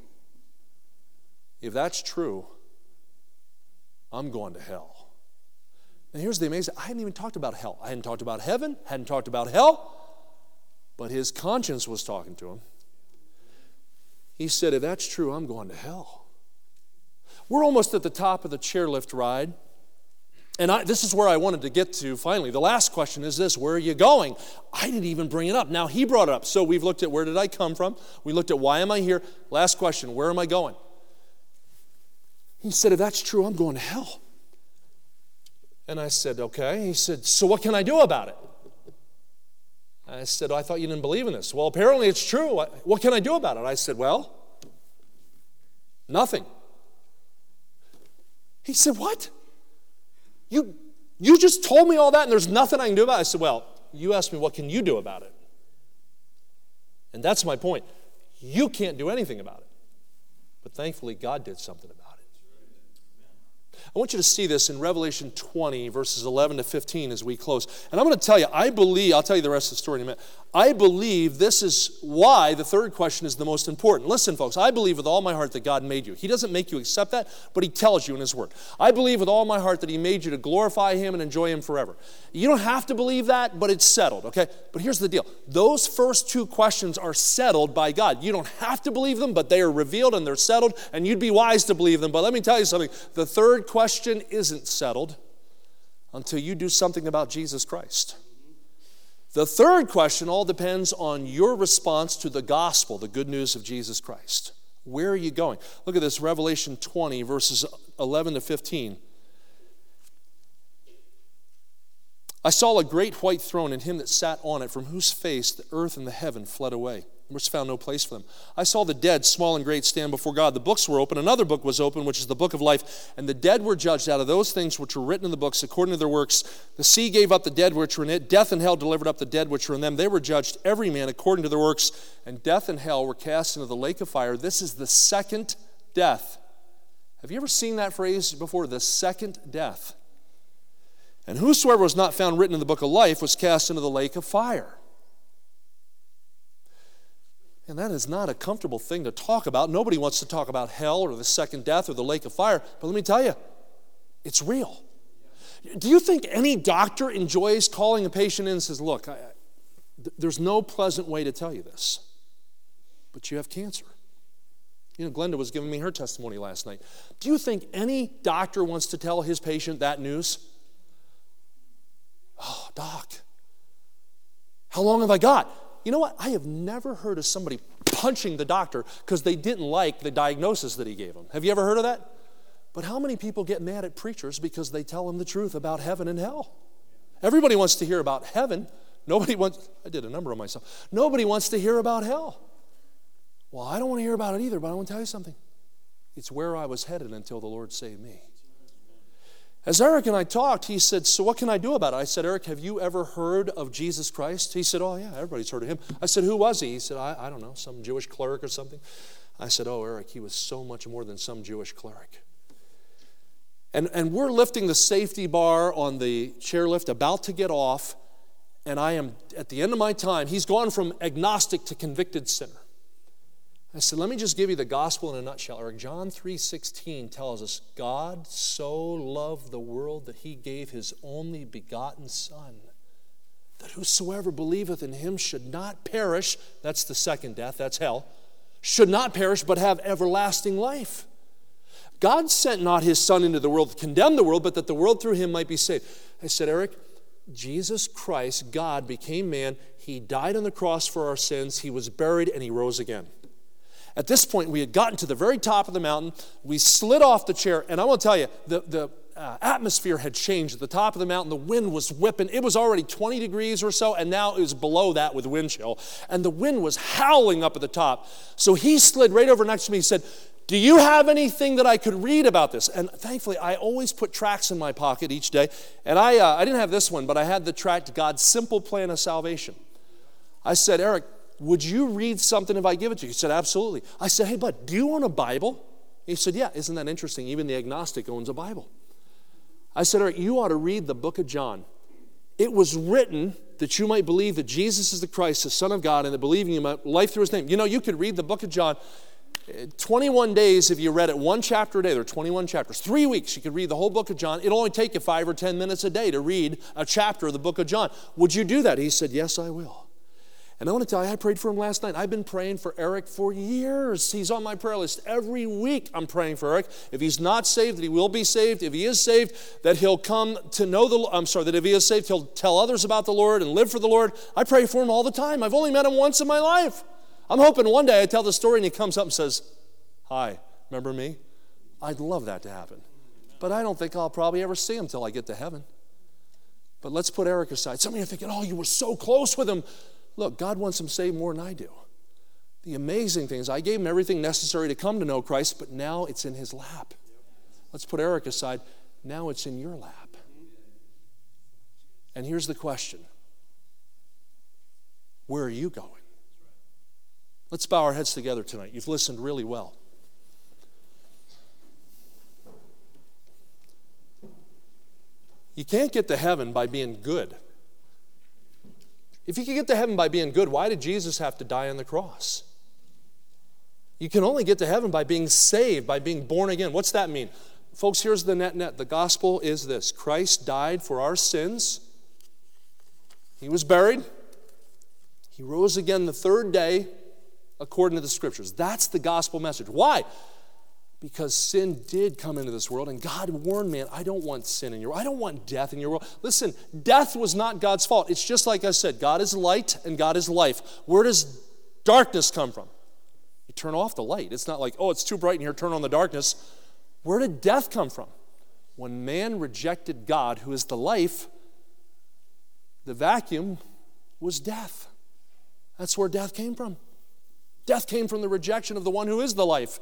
if that's true, I'm going to hell. Now here's the amazing, I hadn't even talked about hell. I hadn't talked about heaven, hadn't talked about hell, but his conscience was talking to him. He said, if that's true, I'm going to hell. We're almost at the top of the chairlift ride, And this is where I wanted to get to finally. The last question is this: where are you going? I didn't even bring it up. Now he brought it up. So we've looked at where did I come from? We looked at why am I here? Last question, where am I going? He said, if that's true, I'm going to hell. And I said, okay. He said, so what can I do about it? I said, I thought you didn't believe in this. Well, apparently it's true. What can I do about it? I said, well, nothing. He said, what? You just told me all that and there's nothing I can do about it? I said, well, you asked me what can you do about it? And that's my point. You can't do anything about it. But thankfully, God did something about it. I want you to see this in Revelation 20, verses 11 to 15 as we close. And I'm going to tell you, I'll tell you the rest of the story in a minute. I believe this is why the third question is the most important. Listen, folks, I believe with all my heart that God made you. He doesn't make you accept that, but He tells you in His Word. I believe with all my heart that He made you to glorify Him and enjoy Him forever. You don't have to believe that, but it's settled, okay? But here's the deal. Those first two questions are settled by God. You don't have to believe them, but they are revealed and they're settled, and you'd be wise to believe them. But let me tell you something. The third question isn't settled until you do something about Jesus Christ. The third question all depends on your response to the gospel, the good news of Jesus Christ. Where are you going? Look at this, Revelation 20, verses 11 to 15. I saw a great white throne and Him that sat on it, from whose face the earth and the heaven fled away. There was found no place for them. I saw the dead, small and great, stand before God. The books were open. Another book was open, which is the book of life. And the dead were judged out of those things which were written in the books according to their works. The sea gave up the dead which were in it. Death and hell delivered up the dead which were in them. They were judged, every man according to their works. And death and hell were cast into the lake of fire. This is the second death. Have you ever seen that phrase before? The second death. And whosoever was not found written in the book of life was cast into the lake of fire. And that is not a comfortable thing to talk about. Nobody wants to talk about hell or the second death or the lake of fire. But let me tell you, it's real. Do you think any doctor enjoys calling a patient in and says, look, there's no pleasant way to tell you this, but you have cancer? You know, Glenda was giving me her testimony last night. Do you think any doctor wants to tell his patient that news? Oh, doc, how long have I got? You know what? I have never heard of somebody punching the doctor because they didn't like the diagnosis that he gave them. Have you ever heard of that? But how many people get mad at preachers because they tell them the truth about heaven and hell? Everybody wants to hear about heaven. I did a number on myself. Nobody wants to hear about hell. Well, I don't want to hear about it either, but I want to tell you something. It's where I was headed until the Lord saved me. As Eric and I talked, he said, so what can I do about it? I said, Eric, have you ever heard of Jesus Christ? He said, oh yeah, everybody's heard of Him. I said, who was He? He said, I don't know, some Jewish cleric or something. I said, oh, Eric, He was so much more than some Jewish cleric. And we're lifting the safety bar on the chairlift, about to get off, and I am at the end of my time. He's gone from agnostic to convicted sinner. I said, let me just give you the gospel in a nutshell, Eric. John 3:16 tells us, God so loved the world that He gave His only begotten Son, that whosoever believeth in Him should not perish, that's the second death, that's hell, should not perish but have everlasting life. God sent not His Son into the world to condemn the world, but that the world through Him might be saved. I said, Eric, Jesus Christ, God, became man. He died on the cross for our sins. He was buried and He rose again. At this point, we had gotten to the very top of the mountain. We slid off the chair, and I want to tell you, the atmosphere had changed. At the top of the mountain, the wind was whipping. It was already 20 degrees or so, and now it was below that with wind chill. And the wind was howling up at the top. So he slid right over next to me. He said, do you have anything that I could read about this? And thankfully, I always put tracts in my pocket each day. And I didn't have this one, but I had the tract, God's Simple Plan of Salvation. I said, Eric, would you read something if I give it to you? He said, absolutely. I said, hey, bud, do you own a Bible? He said, yeah, isn't that interesting? Even the agnostic owns a Bible. I said, Eric, you ought to read the book of John. It was written that you might believe that Jesus is the Christ, the Son of God, and that believing you might life through His name. You know, you could read the book of John 21 days if you read it one chapter a day. There are 21 chapters. 3 weeks, you could read the whole book of John. It'll only take you 5 or 10 minutes a day to read a chapter of the book of John. Would you do that? He said, yes, I will. And I want to tell you, I prayed for him last night. I've been praying for Eric for years. He's on my prayer list. Every week I'm praying for Eric. If he's not saved, that he will be saved. If he is saved, that he'll come to know that if he is saved, he'll tell others about the Lord and live for the Lord. I pray for him all the time. I've only met him once in my life. I'm hoping one day I tell the story and he comes up and says, "Hi, remember me?" I'd love that to happen. But I don't think I'll probably ever see him till I get to heaven. But let's put Eric aside. Some of you are thinking, "Oh, you were so close with him." Look, God wants him saved more than I do. The amazing thing is I gave him everything necessary to come to know Christ, but now it's in his lap. Let's put Eric aside. Now it's in your lap. And here's the question. Where are you going? Let's bow our heads together tonight. You've listened really well. You can't get to heaven by being good. If you can get to heaven by being good, why did Jesus have to die on the cross? You can only get to heaven by being saved, by being born again. What's that mean? Folks, here's the net. The gospel is this. Christ died for our sins. He was buried. He rose again the third day according to the Scriptures. That's the gospel message. Why? Because sin did come into this world, and God warned man, I don't want sin in your world. I don't want death in your world. Listen, death was not God's fault. It's just like I said, God is light and God is life. Where does darkness come from? You turn off the light. It's not like, oh, it's too bright in here, turn on the darkness. Where did death come from? When man rejected God, who is the life, the vacuum was death. That's where death came from. Death came from the rejection of the one who is the life.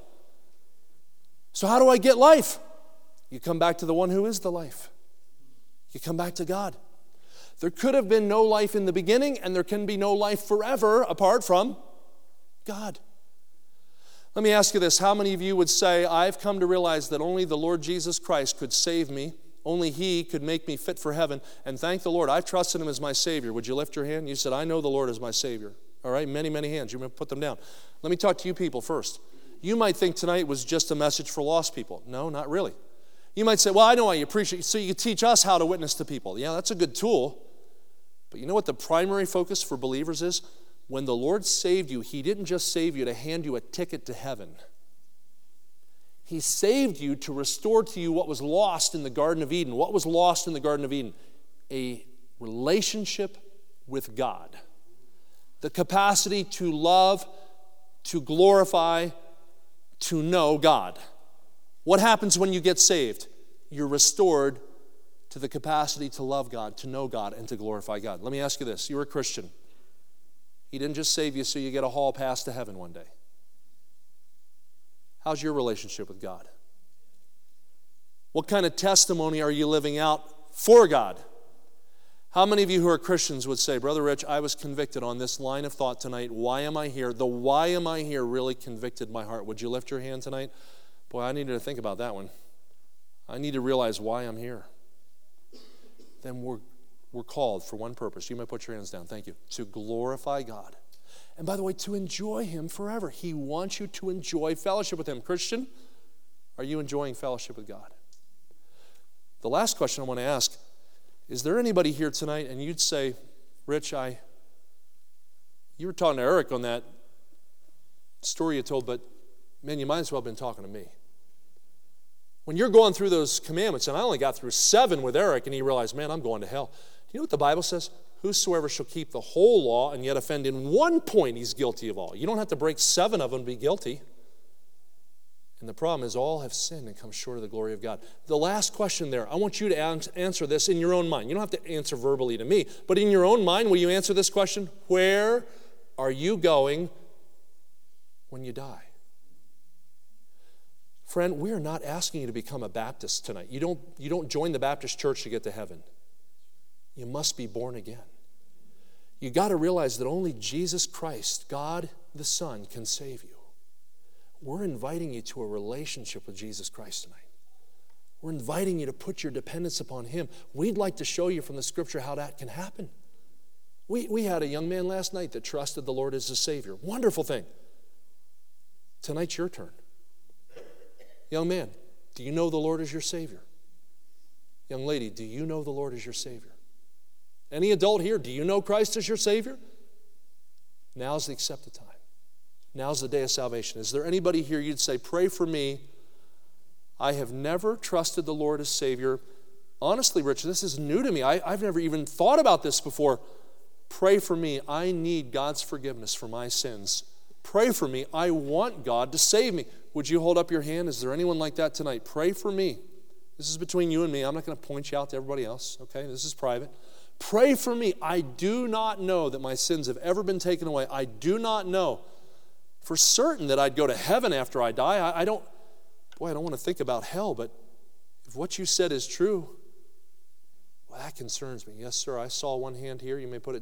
So how do I get life? You come back to the one who is the life. You come back to God. There could have been no life in the beginning, and there can be no life forever apart from God. Let me ask you this. How many of you would say, I've come to realize that only the Lord Jesus Christ could save me, only He could make me fit for heaven, and thank the Lord, I've trusted Him as my Savior. Would you lift your hand? You said, I know the Lord as my Savior. All right, many, many hands. You may put them down. Let me talk to you people first. You might think tonight was just a message for lost people. No, not really. You might say, well, I know why you preach it, so you can teach us how to witness to people. Yeah, that's a good tool. But you know what the primary focus for believers is? When the Lord saved you, He didn't just save you to hand you a ticket to heaven. He saved you to restore to you what was lost in the Garden of Eden. What was lost in the Garden of Eden? A relationship with God. The capacity to love, to glorify, to know God. What happens when you get saved? You're restored to the capacity to love God, to know God, and to glorify God. Let me ask you this. You're a Christian. He didn't just save you so you get a hall pass to heaven one day. How's your relationship with God? What kind of testimony are you living out for God? How many of you who are Christians would say, Brother Rich, I was convicted on this line of thought tonight. Why am I here? The why am I here really convicted my heart. Would you lift your hand tonight? Boy, I needed to think about that one. I need to realize why I'm here. Then we're called for one purpose. You may put your hands down. Thank you. To glorify God. And by the way, to enjoy Him forever. He wants you to enjoy fellowship with Him. Christian, are you enjoying fellowship with God? The last question I want to ask, is there anybody here tonight and you'd say, Rich, you were talking to Eric on that story you told, but man, you might as well have been talking to me. When you're going through those commandments, and I only got through 7 with Eric, and he realized, man, I'm going to hell. Do you know what the Bible says? Whosoever shall keep the whole law and yet offend in one point, he's guilty of all. You don't have to break 7 of them to be guilty. And the problem is all have sinned and come short of the glory of God. The last question there, I want you to answer this in your own mind. You don't have to answer verbally to me, but in your own mind, will you answer this question? Where are you going when you die? Friend, we are not asking you to become a Baptist tonight. You don't join the Baptist church to get to heaven. You must be born again. You got to realize that only Jesus Christ, God the Son, can save you. We're inviting you to a relationship with Jesus Christ tonight. We're inviting you to put your dependence upon Him. We'd like to show you from the Scripture how that can happen. We had a young man last night that trusted the Lord as a Savior. Wonderful thing. Tonight's your turn. Young man, do you know the Lord as your Savior? Young lady, do you know the Lord as your Savior? Any adult here, do you know Christ as your Savior? Now's the accepted time. Now's the day of salvation. Is there anybody here you'd say, pray for me? I have never trusted the Lord as Savior. Honestly, Rich, this is new to me. I've never even thought about this before. Pray for me. I need God's forgiveness for my sins. Pray for me. I want God to save me. Would you hold up your hand? Is there anyone like that tonight? Pray for me. This is between you and me. I'm not going to point you out to everybody else, okay? This is private. Pray for me. I do not know that my sins have ever been taken away. I do not know for certain that I'd go to heaven after I die. I don't want to think about hell, but if what you said is true, well, that concerns me. Yes, sir, I saw one hand here. You may put it